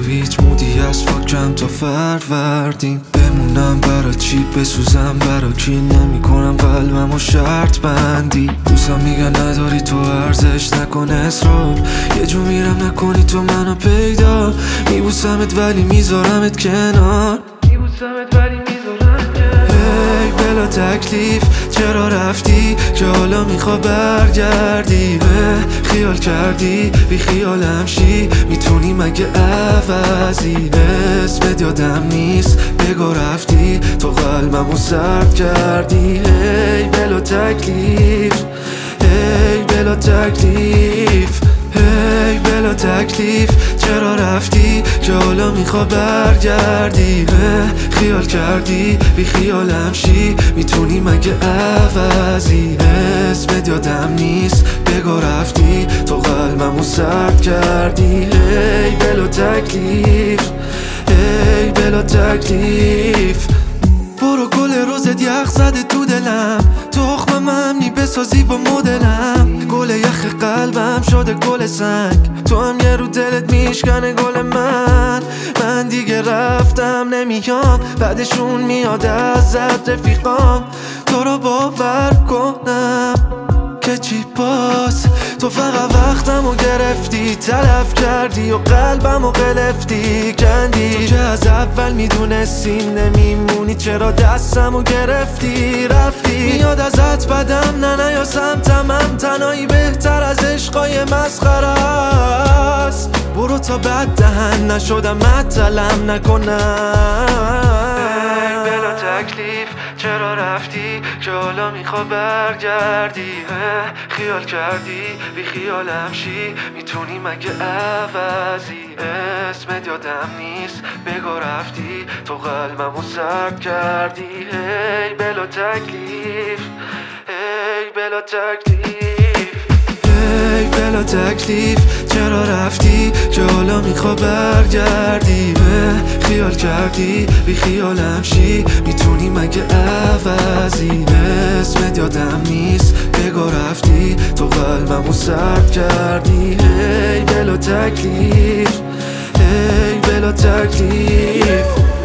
هیچ مودی از فاکم تا فروردین. بمونم برا چی، بسوزم برا کی، نمی کنم قلبمو شرط بندی. دوستم میگن نداری تو ارزش، نکن اصرار، یه جو میرم نکنی تو منو پیدا. میبوسمت ولی میذارمت کنار، میبوسمت ولی میذارمت کنار. هی بلا تکلیف چرا رفتی که حالا میخوا برگردی؟ خیال کردی بی خیالم شی، میتونی مگه عوضی؟ اسمت یادم نیست بگو رفتی، تو قلبمو سرد کردی. هی بلا تکلیف، هی بلا تکلیف، هی بلا تکلیف چرا رفتی که حالا میخوا برگردی؟ خیال کردی بی خیالم شی، میتونی مگه عوضی؟ اسمت یادم نیست بگو رفتی، تو قلبمو سرد کردی. هی بلا تکلیف، هی بلا تکلیف. برو گل روزت یخ زده تو دلم، تخمم ممنی بسازی با مدلم. گل یخ قلبم شده گل سنگ، تو هم یه رو دلت میشکنه گل من. من دیگه رفتم نمیام، بعدشون میاد ازت رفیقام. تو رو باور کنم که چی باز، تو فقط وقتمو گرفتی، تلف کردی و قلبمو قلفتی کندی. تو که از اول میدونستی نمیمونی، چرا دستمو گرفتی رفتی؟ میاد ازت بدم نه یا سمتم، تنهایی بهتر از عشقای مسخره است. برو تا بعد دهن نشدم مطلم نکنم. بلا تکلیف چرا رفتی که حالا میخوا برگردی؟ خیال کردی بی خیالم شی، میتونی مگه عوضی؟ اسمت یادم نیست بگو رفتی، تو قلبمو سرد کردی. هی بلا تکلیف، هی بلا تکلیف، هی بلا تکلیف چرا رفتی که حالا میخوا برگردی؟ خیال کردی بی خیالم شی، میتونی مگه عوضی؟ اسمت یادم نیست بگو رفتی، تو قلبمو سرد کردی. هی بلا تکلیف، هی بلا تکلیف.